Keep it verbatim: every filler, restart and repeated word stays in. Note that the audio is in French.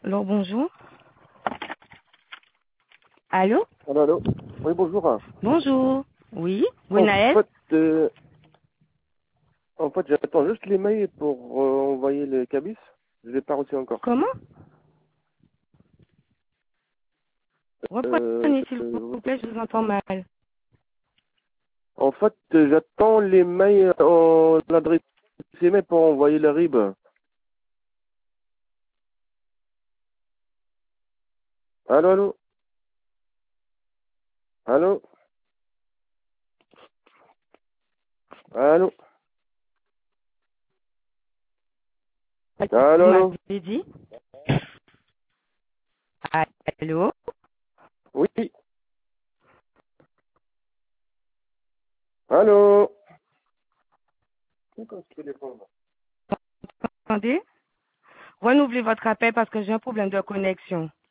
Alors, bonjour. Allô? Allô, allô. Oui, bonjour. Bonjour. Oui? Oui, En Naël? fait, euh, en fait, j'attends juste les mails pour euh, envoyer le cabis. Je l'ai pas reçu encore. Comment? Euh, Reprenez, s'il euh, vous plaît, je vous entends mal. en fait, euh, j'attends les mails en l'adresse email pour envoyer le R I B. Allô, allô. Allô. Allô. Allô, Vous allô. m'avez dit? Allô? Oui. Allô. C'est quoi ce téléphone? Attendez. Renouvelez votre appel parce que j'ai un problème de connexion.